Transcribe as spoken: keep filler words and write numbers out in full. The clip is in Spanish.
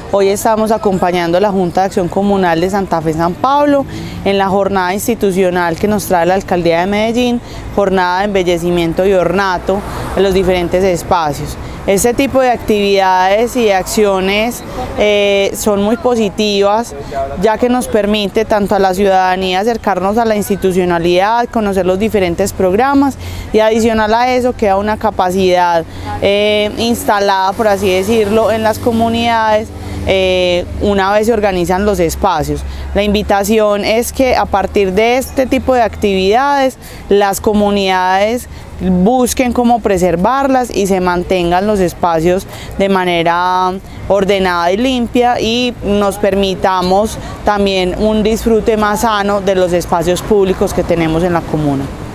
Hoy estamos acompañando a la Junta de Acción Comunal de Santa Fe San Pablo en la jornada institucional que nos trae la Alcaldía de Medellín, jornada de embellecimiento y ornato de los diferentes espacios. Este tipo de actividades y acciones eh, son muy positivas, ya que nos permite tanto a la ciudadanía acercarnos a la institucionalidad, conocer los diferentes programas, y adicional a eso queda una capacidad eh, instalada, por así decirlo, en las comunidades eh, una vez se organizan los espacios. La invitación es que a partir de este tipo de actividades las comunidades busquen cómo preservarlas y se mantengan los espacios de manera ordenada y limpia, y nos permitamos también un disfrute más sano de los espacios públicos que tenemos en la comuna.